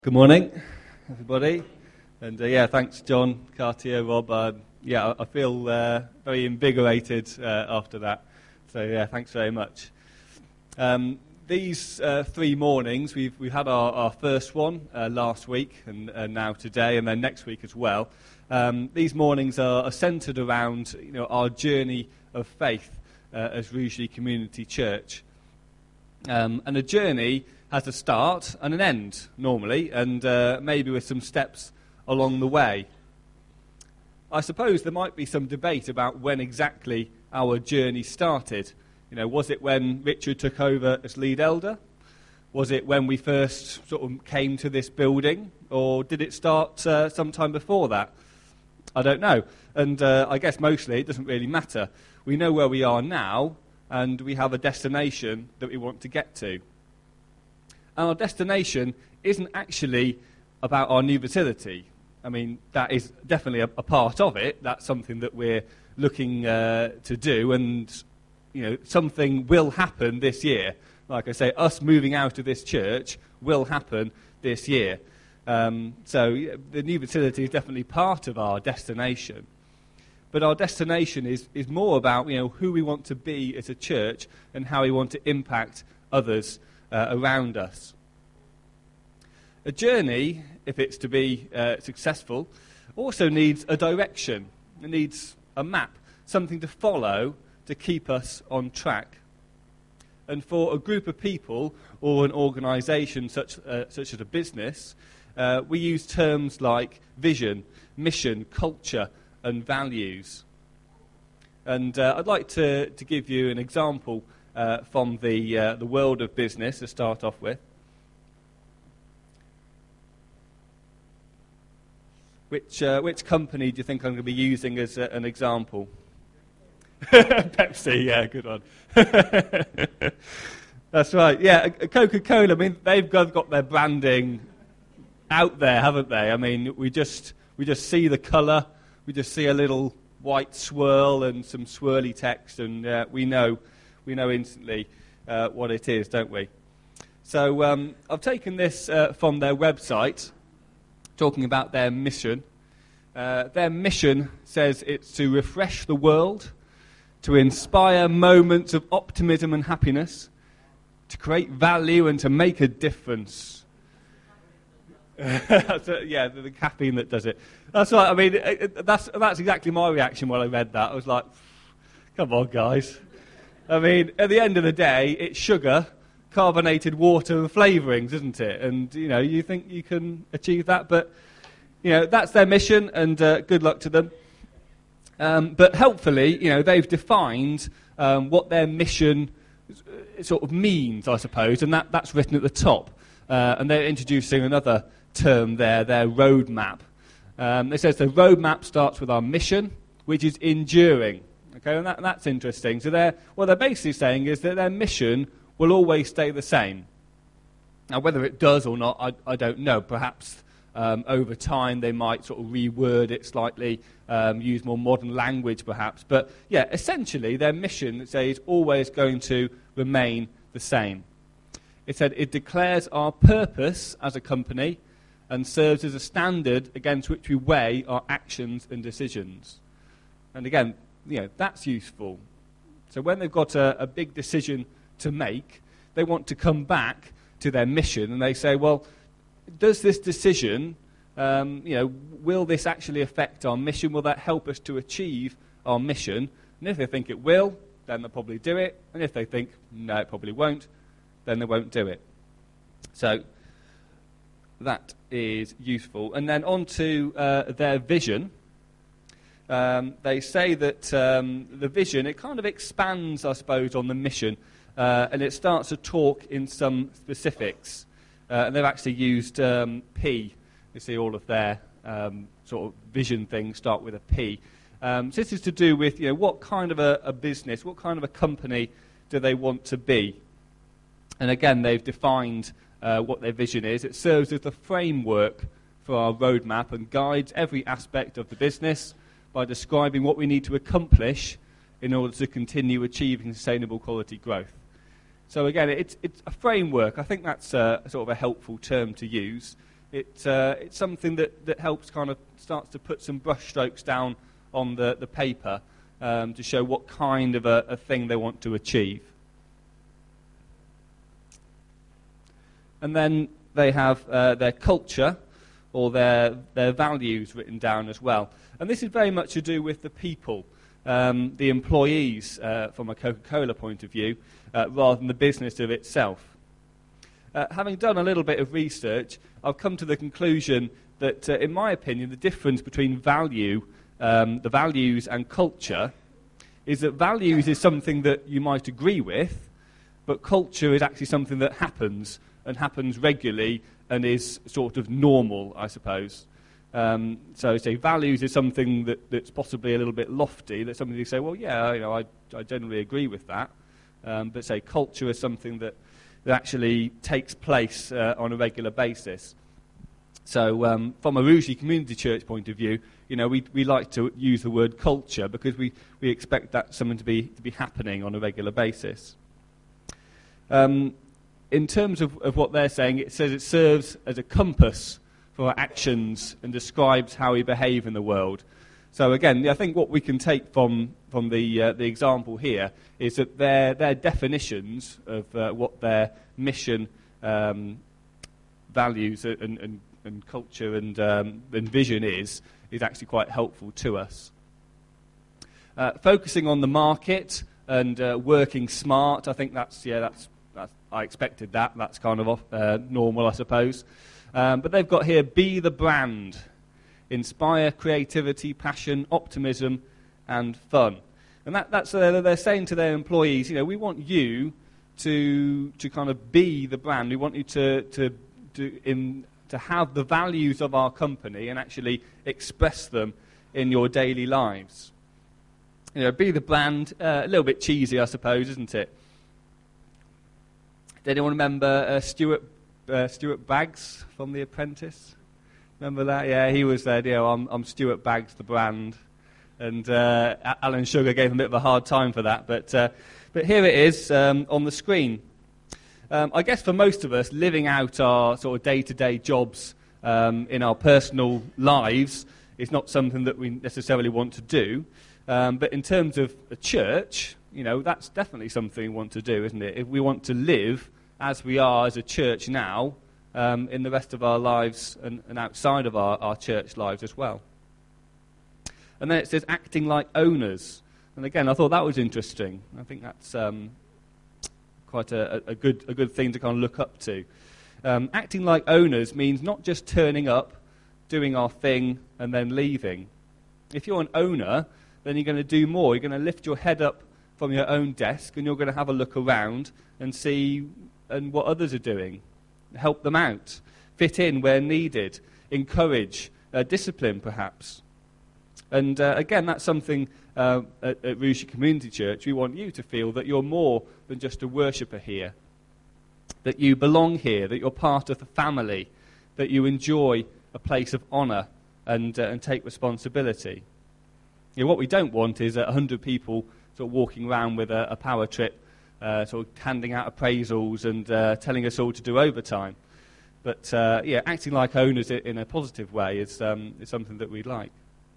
Good morning, everybody. And thanks, John, Cartier, Rob. I feel very invigorated after that. So, thanks very much. These 3 mornings, we've had our first one last week and now today, and then next week as well. These mornings are centred around our journey of faith as Rugeley Community Church. And a journey has a start and an end, normally, and maybe with some steps along the way. I suppose there might be some debate about when exactly our journey started. Was it when Richard took over as lead elder? Was it when we first sort of came to this building? Or did it start sometime before that? I don't know. And I guess mostly it doesn't really matter. We know where we are now, and we have a destination that we want to get to. And our destination isn't actually about our new facility. I mean, that is definitely a part of it. That's something that we're looking to do, and something will happen this year. Like I say, us moving out of this church will happen this year. So the new facility is definitely part of our destination. But our destination is more about who we want to be as a church and how we want to impact others around us. A journey, if it's to be successful, also needs a direction. It needs a map, something to follow to keep us on track. And for a group of people or an organisation such as a business, we use terms like vision, mission, culture, and values. And I'd like to give you an example from the world of business to start off with. Which company do you think I'm going to be using as an example? Pepsi, yeah, good one. That's right, yeah. Coca-Cola, I mean, they've got their branding out there, haven't they? I mean, we just see the colour, we just see a little white swirl and some swirly text, and we know instantly what it is, don't we? So I've taken this from their website, talking about their mission. Their mission says it's to refresh the world, to inspire moments of optimism and happiness, to create value and to make a difference. The caffeine that does it. That's right. I mean, that's exactly my reaction when I read that. I was like, come on, guys. I mean, at the end of the day, it's sugar, carbonated water and flavourings, isn't it? And, you think you can achieve that, but, that's their mission, and good luck to them. But helpfully, they've defined what their mission sort of means, I suppose, and that's written at the top. And they're introducing another term there, their roadmap. It says the roadmap starts with our mission, which is enduring. Okay, and that's interesting. So what they're basically saying is that their mission will always stay the same. Now, whether it does or not, I don't know. Perhaps over time they might sort of reword it slightly, use more modern language perhaps. But, yeah, essentially their mission, is always going to remain the same. It said it declares our purpose as a company and serves as a standard against which we weigh our actions and decisions. And again, that's useful. So when they've got a big decision to make, they want to come back to their mission and they say, well, does this decision, will this actually affect our mission? Will that help us to achieve our mission? And if they think it will, then they'll probably do it. And if they think, no, it probably won't, then they won't do it. So that is useful. And then on to their vision. They say that the vision, it kind of expands, I suppose, on the mission, and it starts to talk in some specifics. And they've actually used P. You see all of their sort of vision things start with a P. So this is to do with, what kind of a business, what kind of a company do they want to be? And again, they've defined what their vision is. It serves as the framework for our roadmap and guides every aspect of the business by describing what we need to accomplish in order to continue achieving sustainable quality growth. So again, it's a framework. I think that's sort of a helpful term to use. It's something that helps kind of starts to put some brushstrokes down on the paper to show what kind of a thing they want to achieve. And then they have their culture or their values written down as well. And this is very much to do with the people, the employees from a Coca-Cola point of view, rather than the business of itself. Having done a little bit of research, I've come to the conclusion that, in my opinion, the difference between the values and culture, is that values is something that you might agree with, but culture is actually something that happens, and happens regularly, and is sort of normal, I suppose. So, say values is something that's possibly a little bit lofty, that somebody say, well, yeah, I generally agree with that. But say culture is something that actually takes place on a regular basis. So from a Rugeley Community Church point of view, we like to use the word culture because we expect that something to be happening on a regular basis. In terms of what they're saying, it says it serves as a compass for our actions and describes how we behave in the world. So again, I think what we can take from the example here is that their definitions of what their mission, values and culture and vision is actually quite helpful to us. Focusing on the market and working smart, I think that's I expected that. That's kind of normal, I suppose. But they've got here, be the brand. Inspire creativity, passion, optimism, and fun. And that's they're saying to their employees, we want you to kind of be the brand. We want you to have the values of our company and actually express them in your daily lives. Be the brand. A little bit cheesy, I suppose, isn't it? Did anyone remember Stuart Baggs from The Apprentice? Remember that? Yeah, he was there. I'm Stuart Baggs, the brand, and Alan Sugar gave him a bit of a hard time for that. But here it is on the screen. I guess for most of us, living out our sort of day-to-day jobs in our personal lives is not something that we necessarily want to do. But in terms of a church, that's definitely something we want to do, isn't it? If we want to live as we are as a church now, in the rest of our lives and outside of our church lives as well. And then it says acting like owners. And again, I thought that was interesting. I think that's quite a good thing to kind of look up to. Acting like owners means not just turning up, doing our thing, and then leaving. If you're an owner, then you're going to do more. You're going to lift your head up from your own desk, and you're going to have a look around and see what others are doing. Help them out, fit in where needed, encourage, discipline perhaps. And again, that's something at Rugeley Community Church. We want you to feel that you're more than just a worshipper here, that you belong here, that you're part of the family, that you enjoy a place of honour and take responsibility. What we don't want is 100 people sort of walking around with a power trip, sort of handing out appraisals and telling us all to do overtime. But acting like owners in a positive way is something that we'd like.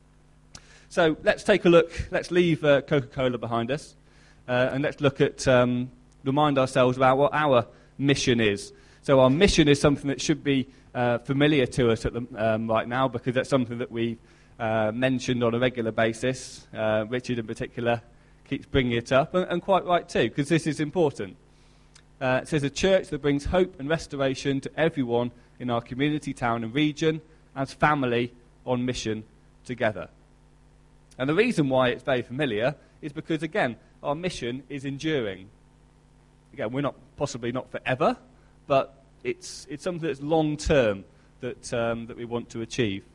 So let's take a look. Let's leave Coca-Cola behind us, and let's look at remind ourselves about what our mission is. So our mission is something that should be familiar to us right now, because that's something that we mentioned on a regular basis. Richard in particular keeps bringing it up, and quite right too, because this is important. It says a church that brings hope and restoration to everyone in our community, town and region, as family on mission together. And the reason why it's very familiar is because, again, our mission is enduring. Again, we're possibly not forever, but it's something that's long-term that we want to achieve.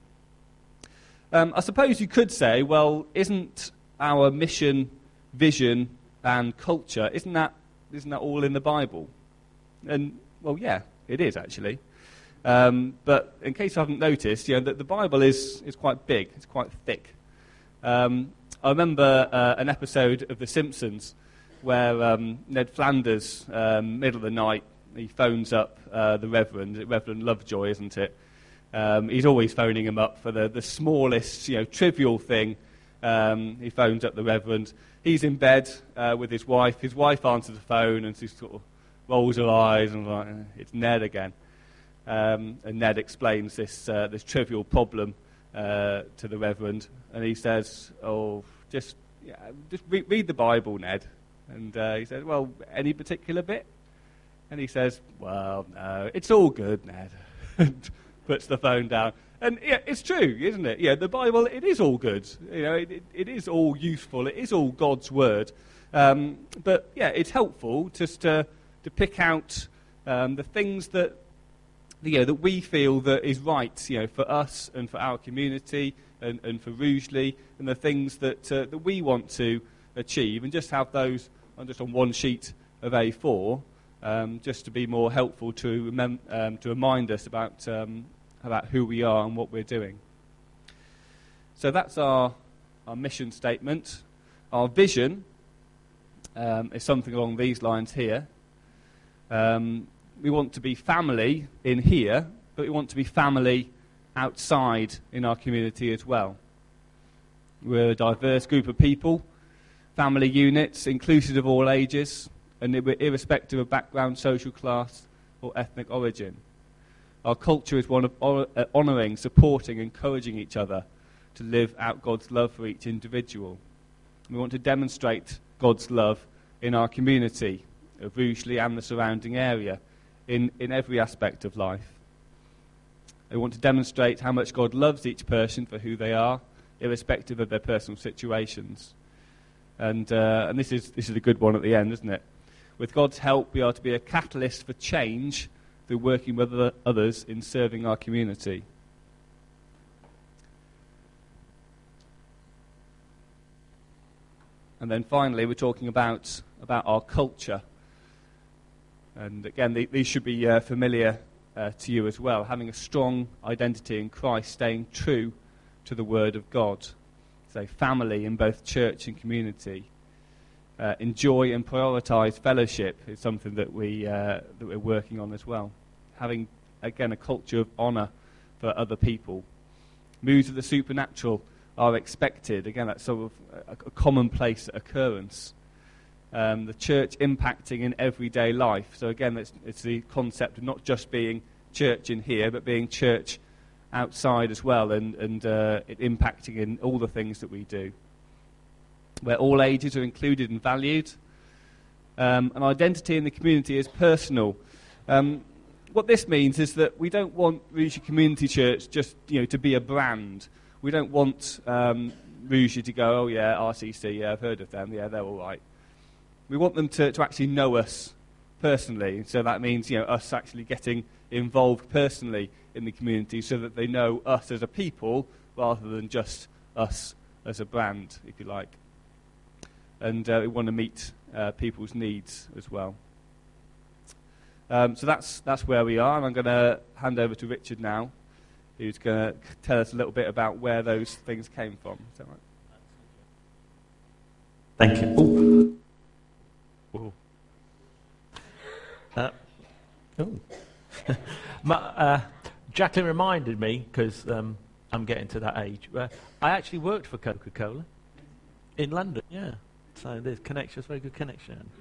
I suppose you could say, well, isn't our mission, vision, and culture, isn't that all in the Bible? And, well, yeah, it is, actually. But in case you haven't noticed, the Bible is quite big. It's quite thick. I remember an episode of The Simpsons where Ned Flanders, middle of the night, he phones up the Reverend Lovejoy, isn't it? He's always phoning him up for the smallest, trivial thing. He phones up the Reverend. He's in bed with his wife. His wife answers the phone and she sort of rolls her eyes and like, it's Ned again. And Ned explains this trivial problem to the Reverend, and he says, "Oh, just read the Bible, Ned." And he says, "Well, any particular bit?" And he says, "Well, no, it's all good, Ned." And puts the phone down. And yeah, it's true, isn't it? Yeah, the Bible, it is all good. It is all useful. It is all God's word. But yeah, it's helpful just to pick out the things that that we feel that is right, for us and for our community and for Rugeley, and the things that we want to achieve, and just have those just on one sheet of A4, just to be more helpful to remind us about who we are and what we're doing. So that's our mission statement. Our vision is something along these lines here. We want to be family in here, but we want to be family outside in our community as well. We're a diverse group of people, family units, inclusive of all ages, and we're irrespective of background, social class, or ethnic origin. Our culture is one of honouring, supporting, encouraging each other to live out God's love for each individual. We want to demonstrate God's love in our community of Rugeley and the surrounding area in every aspect of life. We want to demonstrate how much God loves each person for who they are, irrespective of their personal situations. And this is a good one at the end, isn't it? With God's help, we are to be a catalyst for change through working with others in serving our community. And then finally, we're talking about our culture. And again, these should be familiar to you as well. Having a strong identity in Christ, staying true to the Word of God. So family in both church and community. Enjoy and prioritise fellowship is something that we're working on as well. Having, again, a culture of honour for other people. Moves of the supernatural are expected. Again, that's sort of a commonplace occurrence. The church impacting in everyday life. So again, it's the concept of not just being church in here, but being church outside as well, and it impacting in all the things that we do. Where all ages are included and valued. And identity in the community is personal. What this means is that we don't want Rugeley Community Church just to be a brand. We don't want Rugeley to go, oh yeah, RCC, yeah, I've heard of them, yeah, they're all right. We want them to actually know us personally. So that means us actually getting involved personally in the community so that they know us as a people rather than just us as a brand, if you like. And we want to meet people's needs as well. So that's where we are, and I'm going to hand over to Richard now, who's going to tell us a little bit about where those things came from. Is that right? Thank you. Ooh. Jacqueline reminded me, because I'm getting to that age, I actually worked for Coca-Cola in London, yeah. So there's connection, very good connection.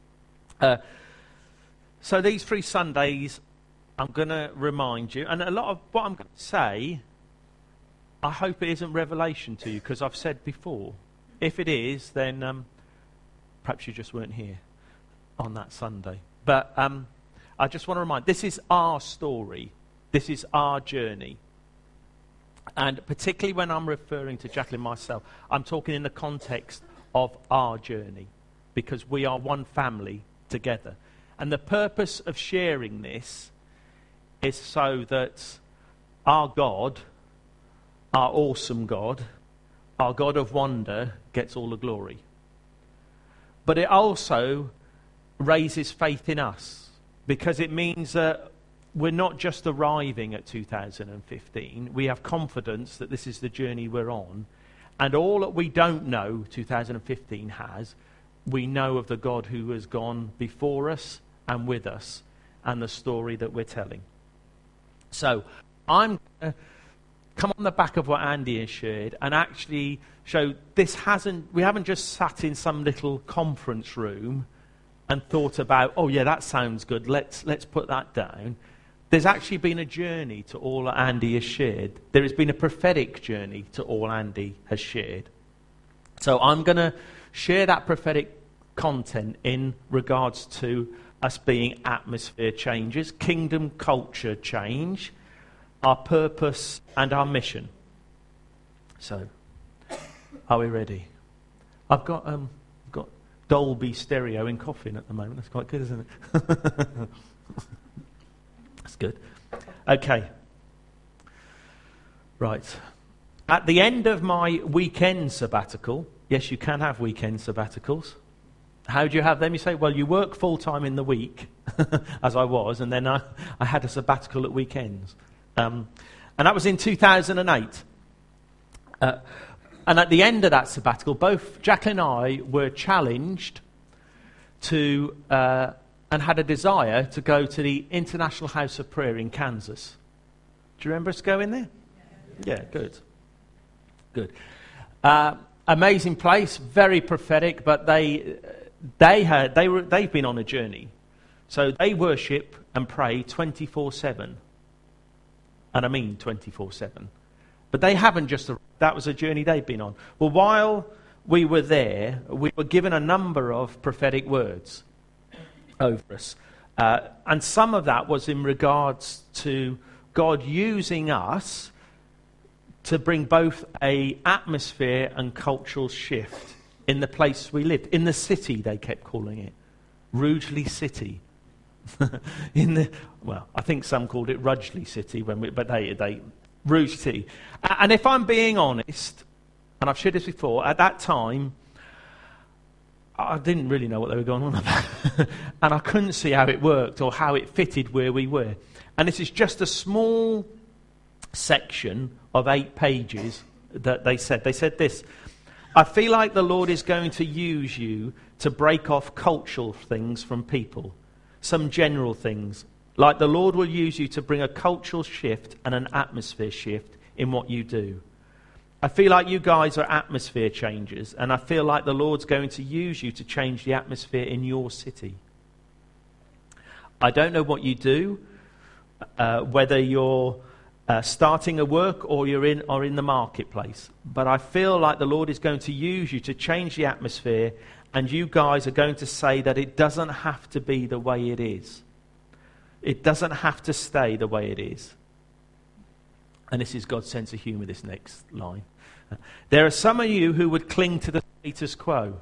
So these 3 Sundays, I'm going to remind you, and a lot of what I'm going to say, I hope it isn't revelation to you, because I've said before, if it is, then perhaps you just weren't here on that Sunday. But I just want to remind, this is our story. This is our journey. And particularly when I'm referring to Jacqueline myself, I'm talking in the context of our journey, because we are one family together. And the purpose of sharing this is so that our God, our awesome God, our God of wonder, gets all the glory. But it also raises faith in us, because it means that we're not just arriving at 2015. We have confidence that this is the journey we're on. And all that we don't know 2015 has, we know of the God who has gone before us and with us, and the story that we're telling. So, I'm going to come on the back of what Andy has shared and actually show we haven't just sat in some little conference room and thought about, oh yeah, that sounds good, let's put that down. There's actually been a journey to all that Andy has shared. There has been a prophetic journey to all Andy has shared. So I'm going to share that prophetic content in regards to us being atmosphere changes, kingdom culture change, our purpose and our mission. So, are we ready? I've got Dolby stereo in Coffin at the moment. That's quite good, isn't it? That's good. Okay. Right. At the end of my weekend sabbatical, yes, you can have weekend sabbaticals. How do you have them? You say, well, you work full-time in the week, as I was, and then I had a sabbatical at weekends. And that was in 2008. And at the end of that sabbatical, both Jacqueline and I were challenged to, and had a desire to go to the International House of Prayer in Kansas. Do you remember us going there? Yeah, good. Good. Amazing place, very prophetic, but they've been on a journey. So they worship and pray 24/7. And I mean 24/7. But they haven't just, that was a journey they've been on. Well, while we were there, we were given a number of prophetic words over us. And some of that was in regards to God using us to bring both an atmosphere and cultural shift in the place we lived. In the city, they kept calling it. Rugeley City. I think some called it Rudgley City, but they Rouge City. And if I'm being honest, and I've shared this before, at that time, I didn't really know what they were going on about. And I couldn't see how it worked or how it fitted where we were. And this is just a small section of 8 pages that they said. They said this: I feel like the Lord is going to use you to break off cultural things from people. Some general things. Like the Lord will use you to bring a cultural shift and an atmosphere shift in what you do. I feel like you guys are atmosphere changers, and I feel like the Lord's going to use you to change the atmosphere in your city. I don't know what you do, whether you're starting a work or you're in the marketplace, but I feel like the Lord is going to use you to change the atmosphere, and you guys are going to say that it doesn't have to be the way it is. It doesn't have to stay the way it is. And this is God's sense of humour, this next line. There are some of you who would cling to the status quo.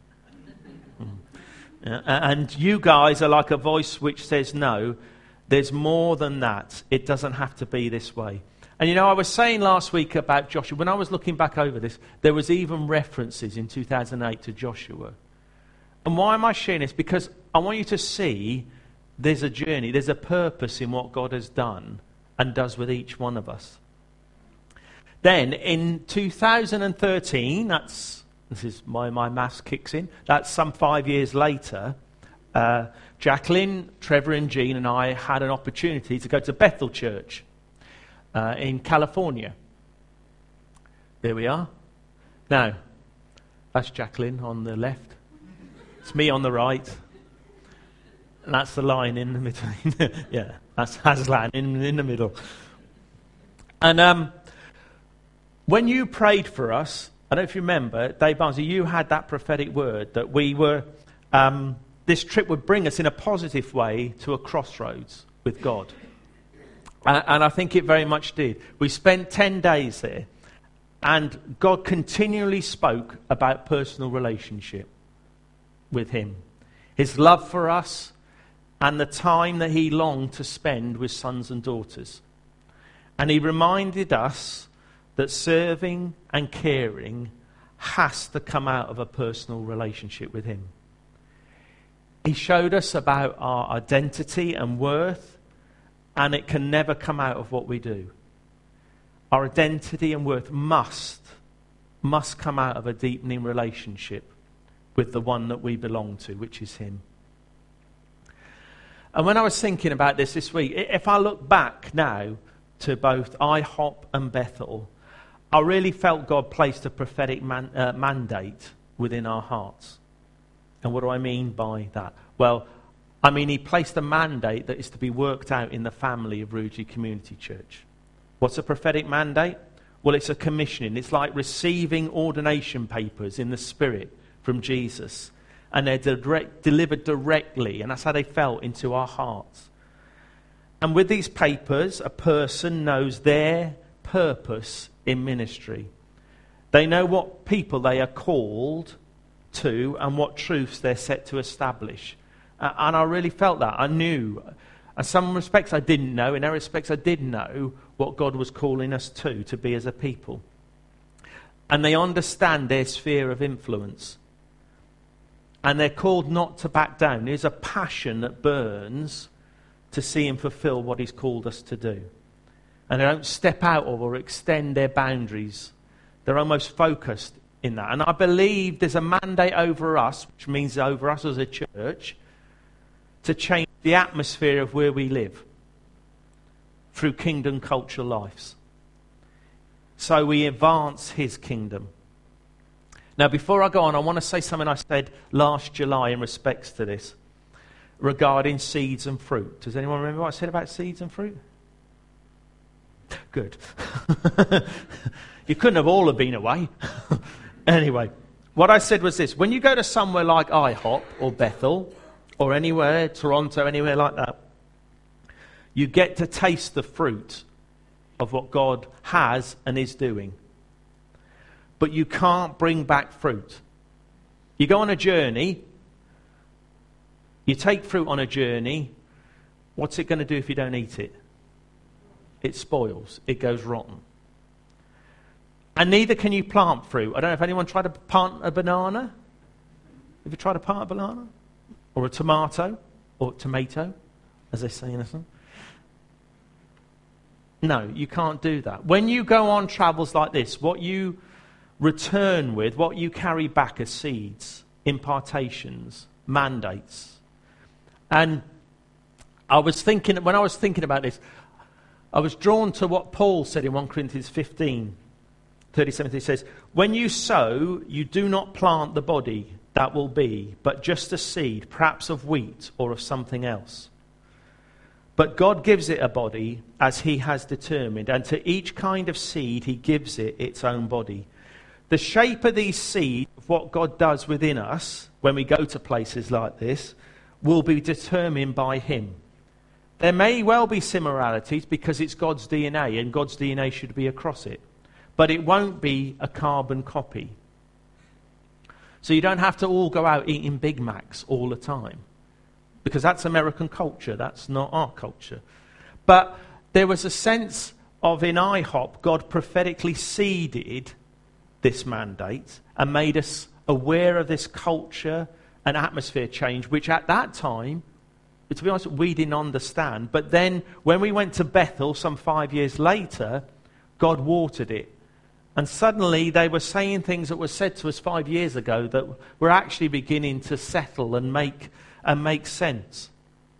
And you guys are like a voice which says, no, there's more than that. It doesn't have to be this way. And you know, I was saying last week about Joshua, when I was looking back over this, there was even references in 2008 to Joshua. And why am I sharing this? Because I want you to see there's a journey, there's a purpose in what God has done and does with each one of us. Then in 2013, this is my maths kicks in, that's some 5 years later, Jacqueline, Trevor and Jean and I had an opportunity to go to Bethel Church in California. There we are. Now, that's Jacqueline on the left. It's me on the right. And that's the line in the middle. Yeah, that's Aslan in the middle. And when you prayed for us, I don't know if you remember, Dave Barnsley, you had that prophetic word that we were, this trip would bring us in a positive way to a crossroads with God. And I think it very much did. We spent 10 days there, and God continually spoke about personal relationship with him. His love for us, and the time that he longed to spend with sons and daughters. And he reminded us that serving and caring has to come out of a personal relationship with him. He showed us about our identity and worth, and it can never come out of what we do. Our identity and worth must come out of a deepening relationship with the one that we belong to, which is him. And when I was thinking about this week, if I look back now, to both IHOP and Bethel, I really felt God placed a prophetic mandate within our hearts. And what do I mean by that? Well, I mean he placed a mandate that is to be worked out in the family of Rugeley Community Church. What's a prophetic mandate? Well, it's a commissioning. It's like receiving ordination papers in the Spirit from Jesus. And they're delivered directly, and that's how they fell into our hearts. And with these papers, a person knows their purpose in ministry. They know what people they are called to and what truths they're set to establish. And I really felt that. I knew. In some respects I didn't know. In other respects I did know what God was calling us to be as a people. And they understand their sphere of influence. And they're called not to back down. There's a passion that burns to see him fulfill what he's called us to do. And they don't step out of or extend their boundaries. They're almost focused in that. And I believe there's a mandate over us, which means over us as a church, to change the atmosphere of where we live through kingdom culture lives. So we advance his kingdom. Now, before I go on, I want to say something I said last July in respects to this regarding seeds and fruit. Does anyone remember what I said about seeds and fruit? Good. You couldn't have all have been away. Anyway, what I said was this. When you go to somewhere like IHOP or Bethel or anywhere, Toronto, anywhere like that, you get to taste the fruit of what God has and is doing. But you can't bring back fruit. You go on a journey, you take fruit on a journey, what's it going to do if you don't eat it? It spoils. It goes rotten. And neither can you plant fruit. I don't know if anyone tried to plant a banana. Have you tried to plant a banana? Or a tomato? Or tomato, as they say in Islam? No, you can't do that. When you go on travels like this, what you return with, what you carry back are seeds, impartations, mandates. And I was thinking, when I was thinking about this, I was drawn to what Paul said in 1 Corinthians 15, 37. He says, when you sow, you do not plant the body that will be, but just a seed, perhaps of wheat or of something else. But God gives it a body as he has determined, and to each kind of seed he gives it its own body. The shape of these seeds, of what God does within us when we go to places like this, will be determined by him. There may well be similarities because it's God's DNA and God's DNA should be across it. But it won't be a carbon copy. So you don't have to all go out eating Big Macs all the time. Because that's American culture. That's not our culture. But there was a sense of, in IHOP, God prophetically seeded this mandate and made us aware of this culture and atmosphere change, which at that time, to be honest, we didn't understand. But then when we went to Bethel some 5 years later, God watered it. And suddenly they were saying things that were said to us 5 years ago that were actually beginning to settle and make sense.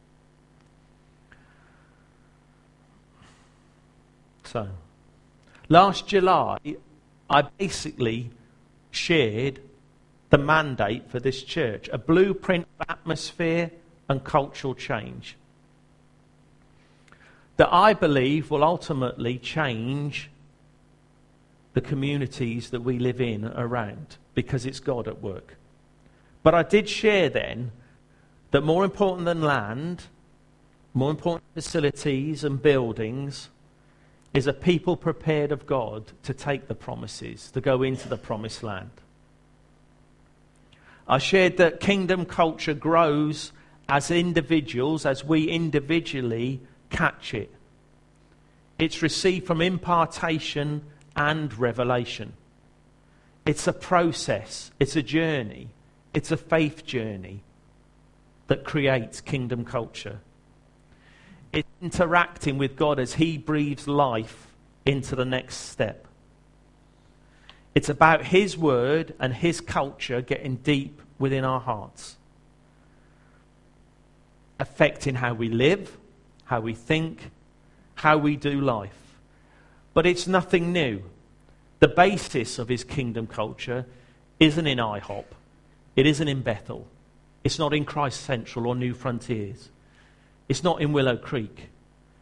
So, last July, I basically shared the mandate for this church, a blueprint of atmosphere and cultural change that I believe will ultimately change the communities that we live in around, because it's God at work. But I did share then that more important than land, more important than facilities and buildings, is a people prepared of God to take the promises, to go into the promised land. I shared that kingdom culture grows as individuals, as we individually catch it. It's received from impartation and revelation. It's a process, it's a journey, it's a faith journey that creates kingdom culture. It's interacting with God as he breathes life into the next step. It's about his word and his culture getting deep within our hearts, affecting how we live, how we think, how we do life. but it's nothing new. The basis of his kingdom culture isn't in IHOP. It isn't in Bethel. It's not in Christ Central or New Frontiers. It's not in Willow Creek.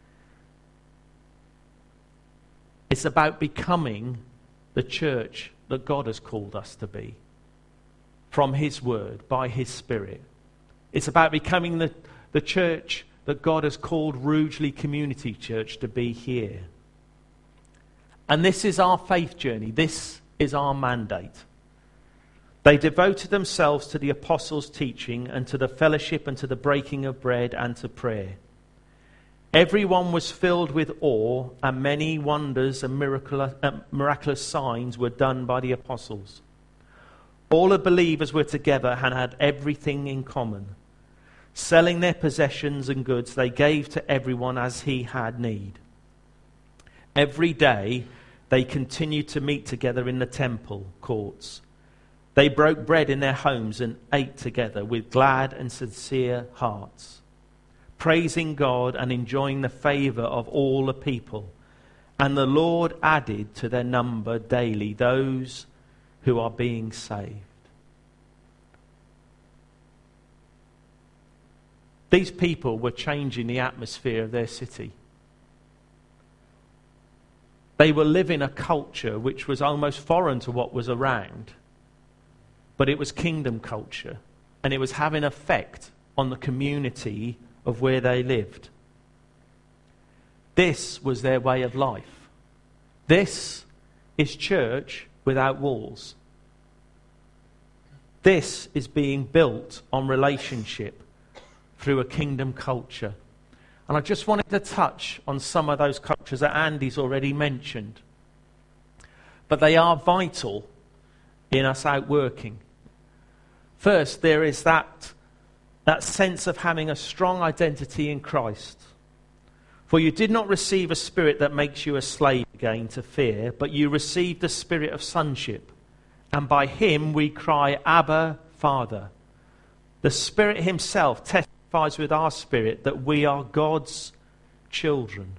It's about becoming the church that God has called us to be. From his word, by his Spirit. It's about becoming the church that God has called Rugeley Community Church to be here. And this is our faith journey. This is our mandate. They devoted themselves to the apostles' teaching and to the fellowship and to the breaking of bread and to prayer. Everyone was filled with awe, and many wonders and miraculous signs were done by the apostles. All the believers were together and had everything in common. Selling their possessions and goods, they gave to everyone as he had need. Every day they continued to meet together in the temple courts. They broke bread in their homes and ate together with glad and sincere hearts, praising God and enjoying the favor of all the people. And the Lord added to their number daily those who are being saved. These people were changing the atmosphere of their city. They were living a culture which was almost foreign to what was around, but it was kingdom culture, and it was having effect on the community of where they lived. This was their way of life. This is church without walls. This is being built on relationship through a kingdom culture. And I just wanted to touch on some of those cultures that Andy's already mentioned. But they are vital in us outworking. First, there is that sense of having a strong identity in Christ. For you did not receive a spirit that makes you a slave again to fear, but you received the spirit of sonship. And by him we cry, Abba, Father. The Spirit himself testifies with our spirit that we are God's children.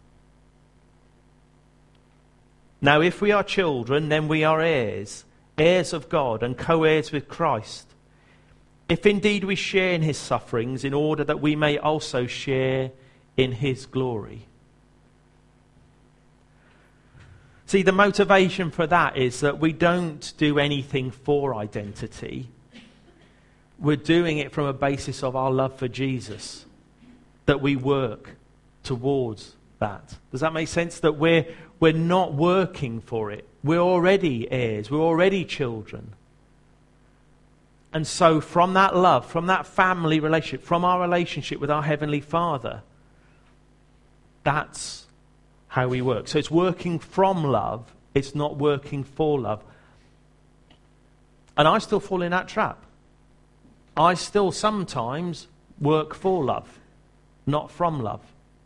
Now, if we are children, then we are heirs, heirs of God and co-heirs with Christ. If indeed we share in his sufferings, in order that we may also share in his glory. See, the motivation for that is that we don't do anything for identity. We're doing it from a basis of our love for Jesus, that we work towards that. Does that make sense? That we're not working for it. We're already heirs. We're already children. And so from that love, from that family relationship, from our relationship with our Heavenly Father, that's how we work. So it's working from love. It's not working for love. And I still fall in that trap. I still sometimes work for love, not from love.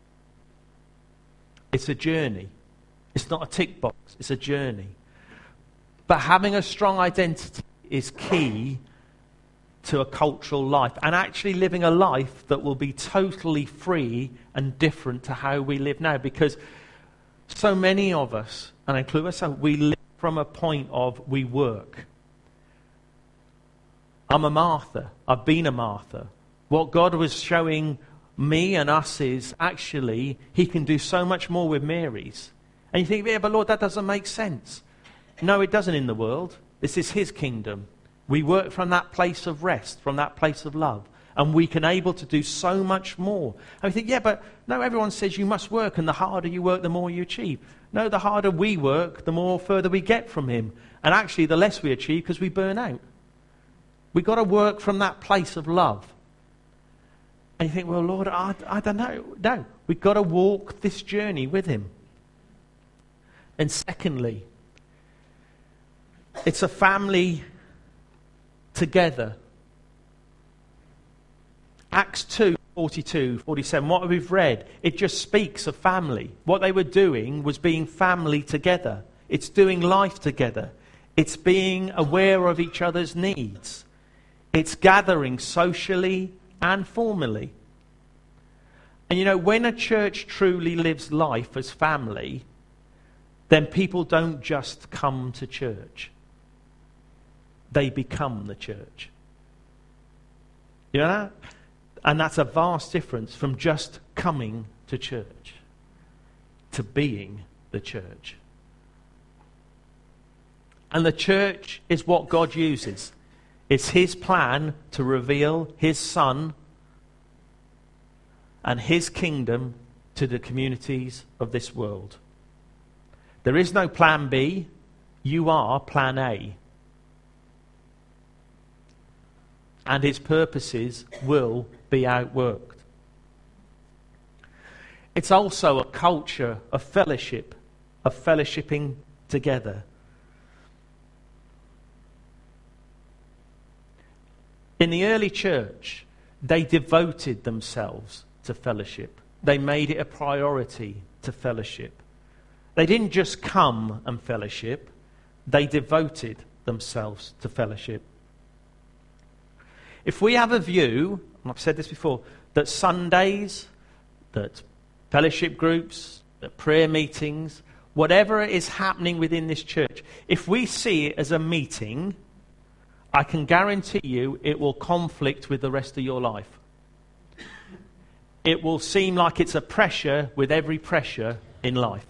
It's a journey. It's not a tick box. It's a journey. But having a strong identity is key to a cultural life, and actually living a life that will be totally free and different to how we live now. Because so many of us, and I include myself, we live from a point of we work. I'm a Martha. I've been a Martha. What God was showing me and us is actually he can do so much more with Mary's. And you think, yeah, but Lord, that doesn't make sense. No, it doesn't in the world. This is his kingdom. We work from that place of rest, from that place of love. And we can able to do so much more. And we think, yeah, but no, everyone says you must work, and the harder you work, the more you achieve. No, the harder we work, the more further we get from him. And actually, the less we achieve because we burn out. We've got to work from that place of love. And you think, well, Lord, I don't know. No, we've got to walk this journey with him. And secondly, it's a family together. Acts 2, 42, 47, what we've read, it just speaks of family. What they were doing was being family together. It's doing life together. It's being aware of each other's needs. It's gathering socially and formally. And you know, when a church truly lives life as family, then people don't just come to church. They become the church. You know that? And that's a vast difference from just coming to church to being the church. And the church is what God uses. It's his plan to reveal his Son and his kingdom to the communities of this world. There is no plan B. You are plan A. And his purposes will be outworked. It's also a culture of fellowship, of fellowshipping together. In the early church, they devoted themselves to fellowship. They made it a priority to fellowship. They didn't just come and fellowship, they devoted themselves to fellowship. If we have a view, and I've said this before, that Sundays, that fellowship groups, that prayer meetings, whatever is happening within this church, if we see it as a meeting, I can guarantee you it will conflict with the rest of your life. It will seem like it's a pressure with every pressure in life.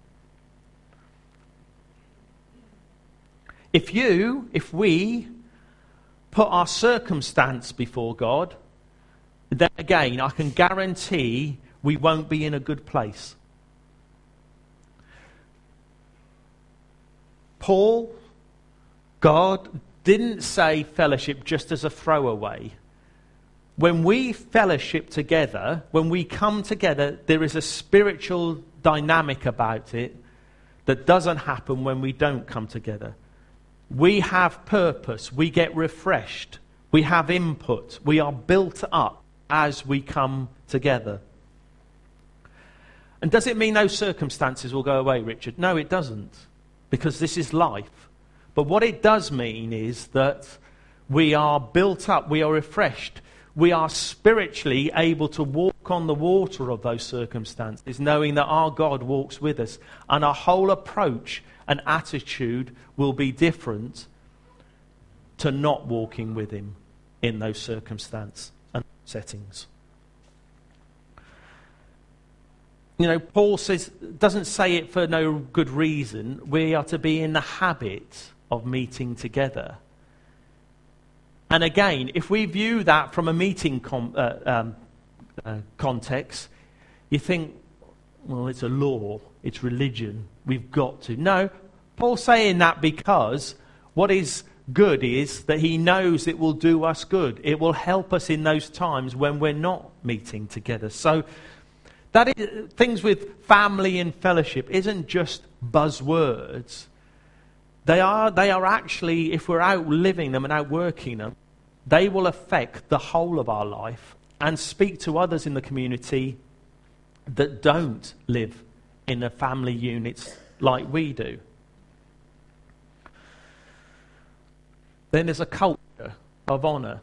If we put our circumstance before God, then again, I can guarantee we won't be in a good place. Paul, God didn't say fellowship just as a throwaway. When we fellowship together, when we come together, there is a spiritual dynamic about it that doesn't happen when we don't come together. We have purpose. We get refreshed. We have input. We are built up as we come together. And does it mean those circumstances will go away, Richard? No, it doesn't, because this is life. But what it does mean is that we are built up, we are refreshed, we are spiritually able to walk on the water of those circumstances, knowing that our God walks with us, and our whole approach and attitude will be different to not walking with him in those circumstances and settings. You know, Paul doesn't say it for no good reason. We are to be in the habit of meeting together. And again, if we view that from a meeting context, you think, well, it's a law, it's religion, we've got to. No, Paul's saying that because what is good is that he knows it will do us good. It will help us in those times when we're not meeting together. So that is, things with family and fellowship isn't just buzzwords. They are actually, if we're out living them and out working them, they will affect the whole of our life and speak to others in the community that don't live in the family units like we do. Then there's a culture of honour.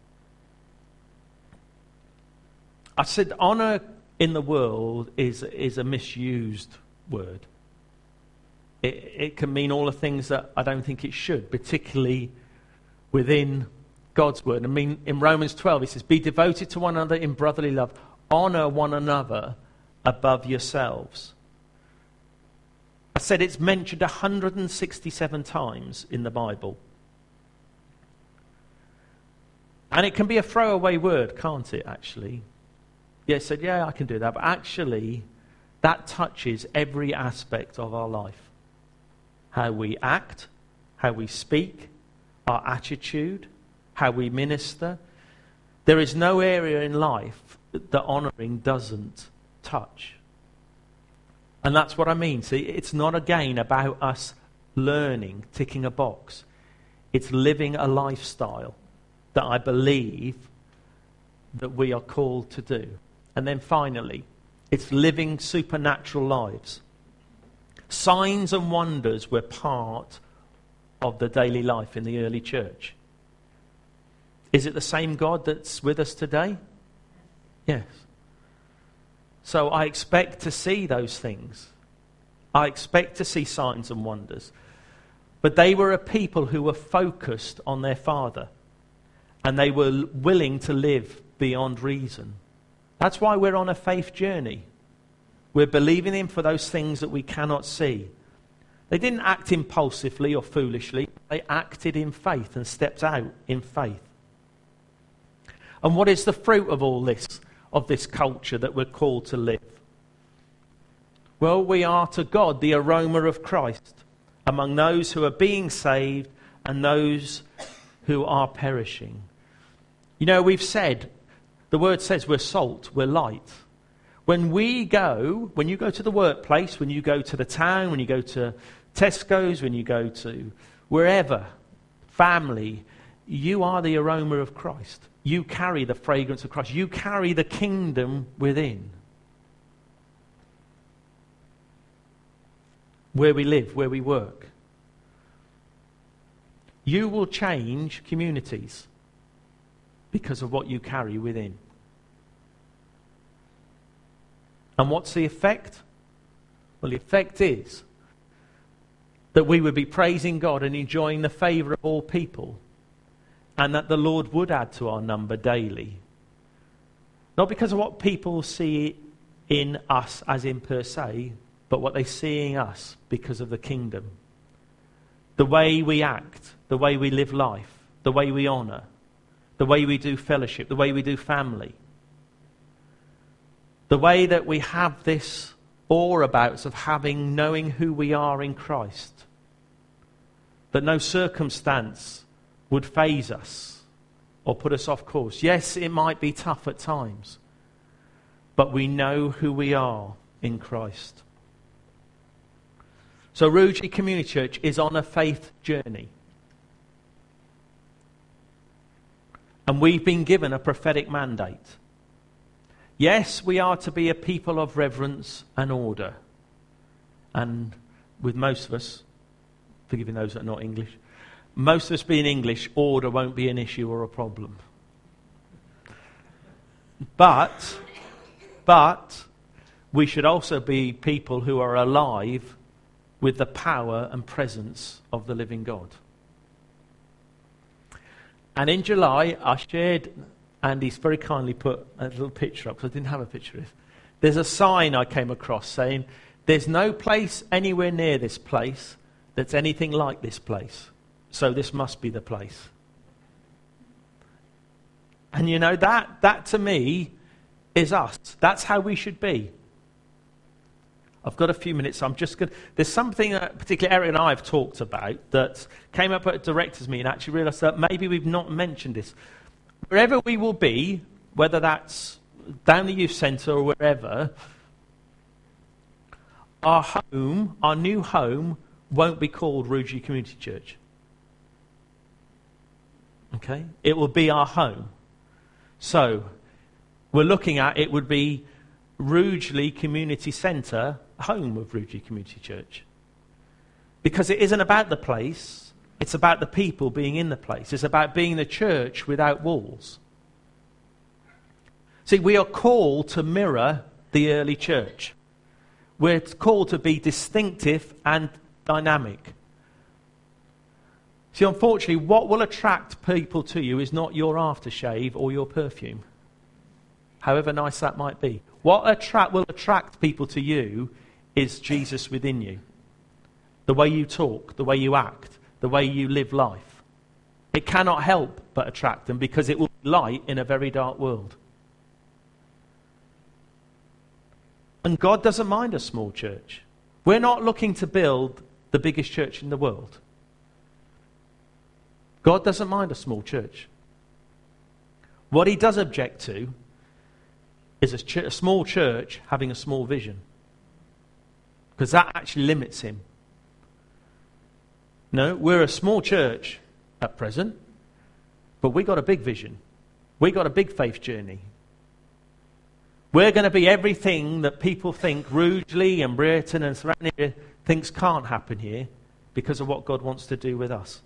I said honour in the world is a misused word. It can mean all the things that I don't think it should, particularly within God's word. I mean, in Romans 12, it says, be devoted to one another in brotherly love. Honour one another above yourselves. I said it's mentioned 167 times in the Bible. And it can be a throwaway word, can't it, actually? Yeah, I said, yeah, I can do that. But actually, that touches every aspect of our life. How we act, how we speak, our attitude, how we minister. There is no area in life that honouring doesn't touch. And that's what I mean. See, it's not again about us learning, ticking a box. It's living a lifestyle that I believe that we are called to do. And then finally, it's living supernatural lives. Signs and wonders were part of the daily life in the early church. Is it the same God that's with us today? Yes. So I expect to see those things. I expect to see signs and wonders. But they were a people who were focused on their Father. And they were willing to live beyond reason. That's why we're on a faith journey. We're believing Him for those things that we cannot see. They didn't act impulsively or foolishly. They acted in faith and stepped out in faith. And what is the fruit of all this, of this culture that we're called to live? Well, we are to God the aroma of Christ among those who are being saved and those who are perishing. You know, we've said, the word says we're salt, we're light. When you go to the workplace, when you go to the town, when you go to Tesco's, when you go to wherever, family, you are the aroma of Christ. You carry the fragrance of Christ. You carry the kingdom within. Where we live, where we work. You will change communities because of what you carry within. And what's the effect? Well, the effect is that we would be praising God and enjoying the favour of all people, and that the Lord would add to our number daily. Not because of what people see in us as in per se, but what they see in us because of the kingdom. The way we act, the way we live life, the way we honour, the way we do fellowship, the way we do family. The way that we have this awe about us of knowing who we are in Christ. That no circumstance would faze us or put us off course. Yes, it might be tough at times, but we know who we are in Christ. So Rugeley Community Church is on a faith journey. And we've been given a prophetic mandate. Yes, we are to be a people of reverence and order. And with most of us, forgiving those that are not English, most of us being English, order won't be an issue or a problem. But we should also be people who are alive with the power and presence of the living God. And in July, I shared, and he's very kindly put a little picture up, because I didn't have a picture of it. There's a sign I came across saying, there's no place anywhere near this place that's anything like this place. So this must be the place. And you know, that to me is us. That's how we should be. I've got a few minutes, so I'm just going to... There's something particularly Eric and I have talked about that came up at a director's meeting, and actually realised that maybe we've not mentioned this. Wherever we will be, whether that's down the youth centre or wherever, our home, our new home, won't be called Rugeley Community Church. Okay? It will be our home. So, we're looking at, it would be Rugeley Community Centre, home of Rugeley Community Church. Because it isn't about the place, it's about the people being in the place. It's about being the church without walls. See, we are called to mirror the early church. We're called to be distinctive and dynamic. See, unfortunately, what will attract people to you is not your aftershave or your perfume, however nice that might be. What will attract people to you is Jesus within you. The way you talk, the way you act, the way you live life. It cannot help but attract them, because it will be light in a very dark world. And God doesn't mind a small church. We're not looking to build the biggest church in the world. God doesn't mind a small church. What he does object to is a small church having a small vision. Because that actually limits him. No, we're a small church at present, but we got a big vision. We got a big faith journey. We're going to be everything that people think Rugeley and Brereton and surrounding area thinks can't happen here, because of what God wants to do with us.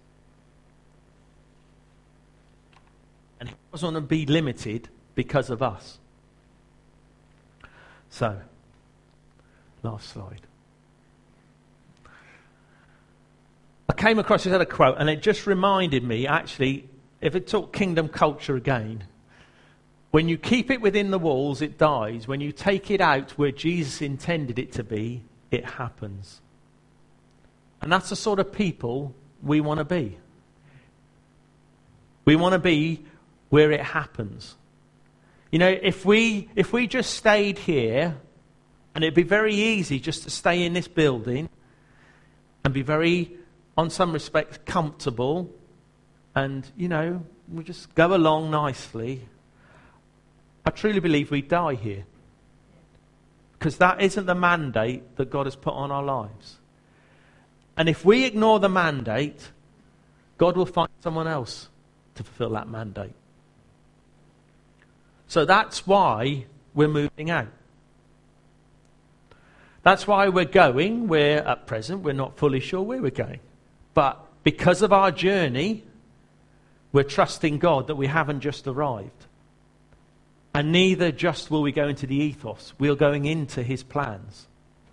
And he doesn't want to be limited because of us. So, last slide. came across this other quote, and it just reminded me, actually, if it took kingdom culture again, when you keep it within the walls, it dies. When you take it out where Jesus intended it to be, it happens. And that's the sort of people we want to be. We want to be where it happens. You know, if we just stayed here, and it'd be very easy just to stay in this building and be very, on some respects, comfortable, and, you know, we just go along nicely, I truly believe we die here. Because that isn't the mandate that God has put on our lives. And if we ignore the mandate, God will find someone else to fulfill that mandate. So that's why we're moving out. That's why we're going. At present, we're not fully sure where we're going. But because of our journey, we're trusting God that we haven't just arrived. And neither just will we go into the ethos, we're going into his plans.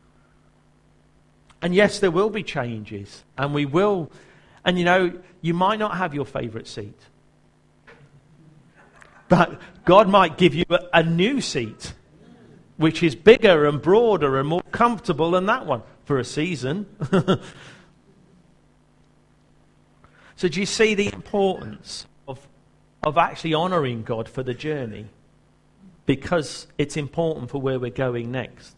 And yes, there will be changes, and we will, and you know, you might not have your favourite seat. But God might give you a new seat, which is bigger and broader and more comfortable than that one for a season. So do you see the importance of actually honouring God for the journey? Because it's important for where we're going next.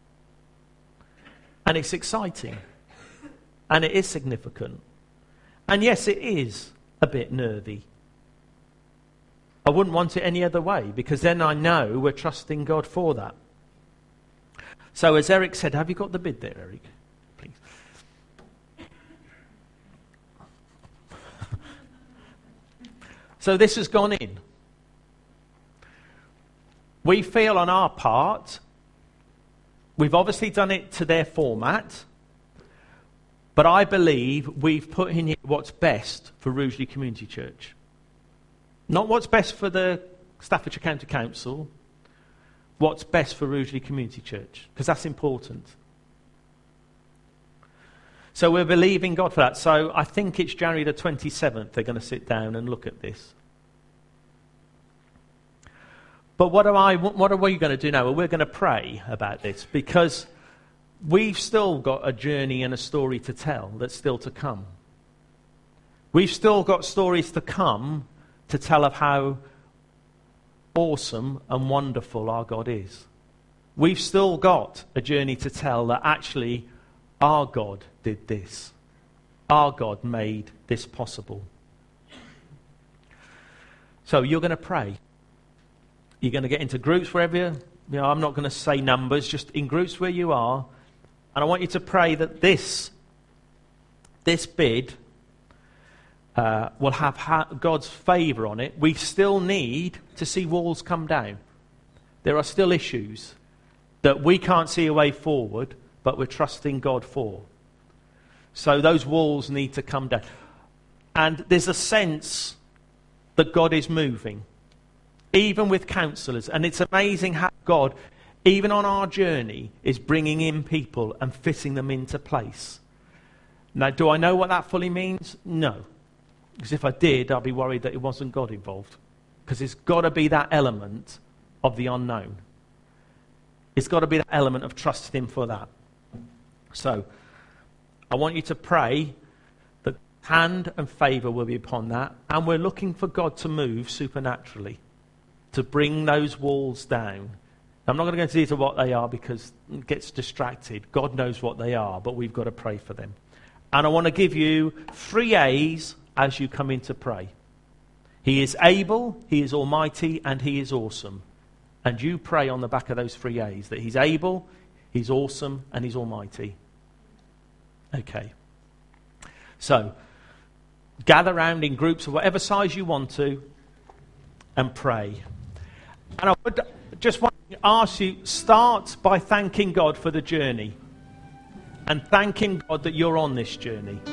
And it's exciting. And it is significant. And yes, it is a bit nervy. I wouldn't want it any other way, because then I know we're trusting God for that. So as Eric said, have you got the bid there, Eric? Please. So this has gone in. We feel on our part, we've obviously done it to their format, but I believe we've put in here what's best for Rugeley Community Church. Not what's best for the Staffordshire County Council, what's best for Rugeley Community Church, because that's important. So we're believing God for that. So I think it's January the 27th they're going to sit down and look at this. But what are we going to do now? Well, we're going to pray about this, because we've still got a journey and a story to tell that's still to come. We've still got stories to come to tell of how awesome and wonderful our God is. We've still got a journey to tell that actually our God did this. Our God made this possible. So you're going to pray. You're going to get into groups wherever you know, I'm not going to say numbers, just in groups where you are. And I want you to pray that this bid will have God's favour on it. We still need to see walls come down. There are still issues that we can't see a way forward, but we're trusting God for. So those walls need to come down. And there's a sense that God is moving, even with counsellors. And it's amazing how God, even on our journey, is bringing in people and fitting them into place. Now, do I know what that fully means? No. Because if I did, I'd be worried that it wasn't God involved. Because it's got to be that element of the unknown. It's got to be that element of trusting Him for that. So, I want you to pray that hand and favour will be upon that. And we're looking for God to move supernaturally, to bring those walls down. I'm not going to go into what they are because it gets distracted. God knows what they are, but we've got to pray for them. And I want to give you 3 A's as you come in to pray. He is able, He is almighty, and He is awesome. And you pray on the back of those 3 A's, that He's able, He's awesome, and He's almighty. Okay. So, gather round in groups of whatever size you want to, and pray. And I would just want to ask you, start by thanking God for the journey. And thanking God that you're on this journey.